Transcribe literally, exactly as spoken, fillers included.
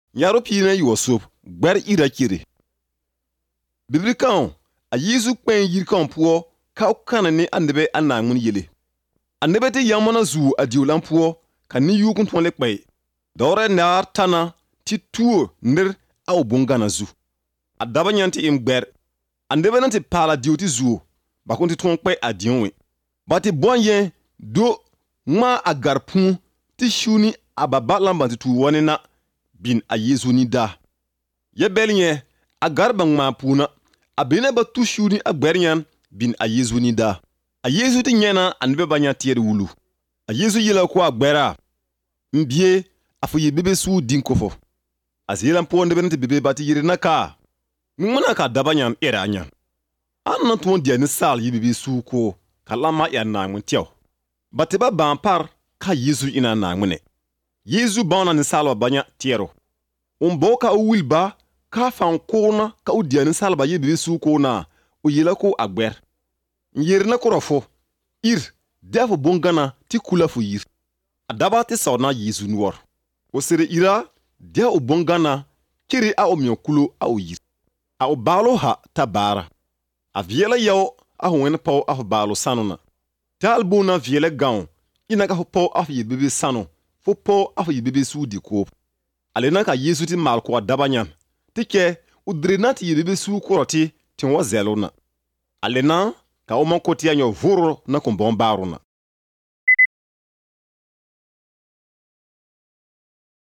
Nyaro pina yuosop, gber ira kiri. Bibli kan, a Yesu kwen yir kan puo, ka ukana ni andebe anangun yele. Andebe te yamana zu a diulan puo, ka ni yukun tonle kwe. Dore nar tana, ti tuo nir au bungana zu. Adaba nyanti im gber. Andebe nanti pala diuti zu, bakonti ton kwe a dionwe. Bati bonye, do ma agar pun, ti shuni ababat banti tu wane na bin a Yesu ni da. Ye belinye, agar bang ma puna, abine ba tu shuni a gberyan bin a Yesu ni da. A Yesu ti nyena anbe banya tiere wulu. A Yesu yela ko a gbera. Mbie, afu ye bebe su din kofo. As yelan po ndebe nti bebe bati yiri na ka. Ngmana ka dabanyan era anyan. An nan tuon dia ni sal yi bebe su ko, kalama ya na ngmun tiaw. Bati ba ban par, ka Yesu ina na ngmune. Yesu bana ni salwa banya tiero. Umbo ka u wilba, ka fan kona ka u dia ni salba yi bebe su ko na, u yela ko a gber. Nyeri na korofo, ir, defo bongana ti kula fu yir. Adaba ti sauna Yesu nuwar. O sere ira, dia o bongana, kiri a o mion kulo a o yir. A o balo ha ta bara. A viela yao a hoen pau a balo sanona. Ta albona viela gaon, ina ka ho pau a yi bebe sano, fo pau a yi bebe su di ko. Alena ka Yesu ti mal ko adaba nyan. Ti ke, u drena ti yi bebe su koroti, ti wa zelona. Alena, ka o man koti anyo vuro na kumbon barona.